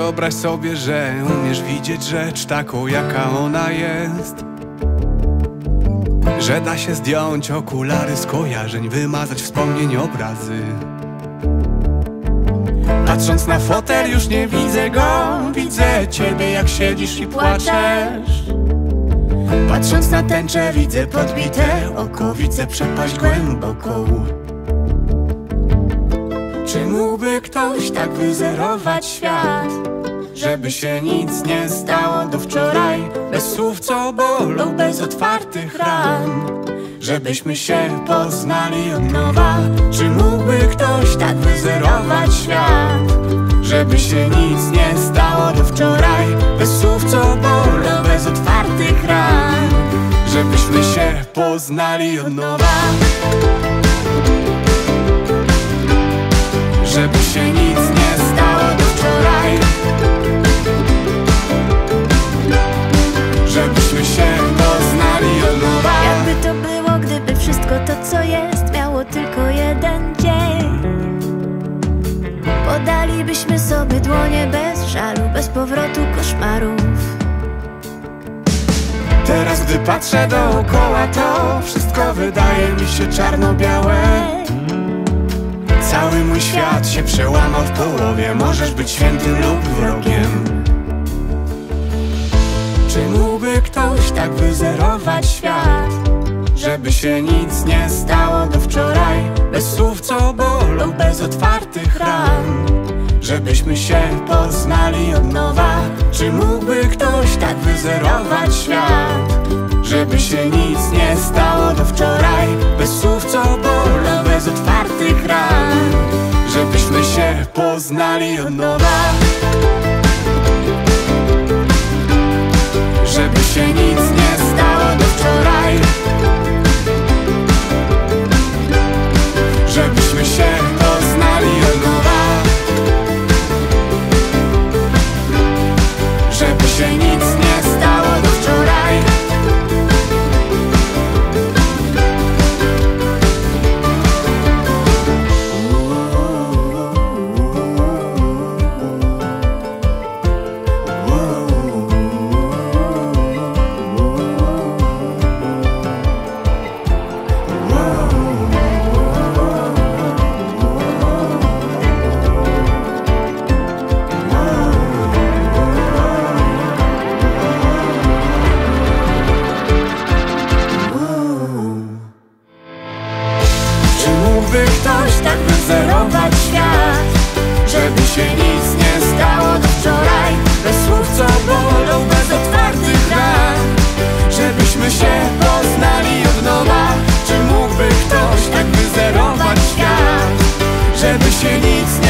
Wyobraź sobie, że umiesz widzieć rzecz taką, jaka ona jest, że da się zdjąć okulary skojarzeń, wymazać wspomnień, obrazy. Patrząc na fotel już nie widzę go, widzę ciebie jak siedzisz i płaczesz. Patrząc na tęczę widzę podbite oko, widzę przepaść głęboką. Czy mógłby ktoś tak wyzerować świat, żeby się nic nie stało do wczoraj? Bez słów co bolą, bez otwartych ran, żebyśmy się poznali od nowa. Czy mógłby ktoś tak wyzerować świat, żeby się nic nie stało do wczoraj? Bez słów co bolą, bez otwartych ran, żebyśmy się poznali od nowa. Żeby się nic nie stało do wczoraj, żebyśmy się poznali od nowa. Jakby to było, gdyby wszystko to co jest miało tylko jeden dzień. Podalibyśmy sobie dłonie bez żalu, bez powrotu koszmarów. Teraz gdy patrzę dookoła, to wszystko wydaje mi się czarno-białe. Cały mój świat się przełamał w połowie. Możesz być świętym lub wrogiem. Czy mógłby ktoś tak wyzerować świat, żeby się nic nie stało do wczoraj? Bez słów co bolą, bez otwartych ran, żebyśmy się poznali od nowa. Czy mógłby ktoś tak wyzerować świat, żeby się nic nie stało do wczoraj? Bez słów co bolą, bez otwartych ran, żebyśmy się poznali od nowa. Żeby się nic nie stało do wczoraj, żebyśmy się poznali od nowa. Żeby się nic nie stało do wczoraj. Mógłby ktoś tak wyzerować świat, żeby się nic nie stało do wczoraj? Bez słów co bolą, bez otwartych ran, żebyśmy się poznali od nowa. Czy mógłby ktoś tak wyzerować świat, żeby się nic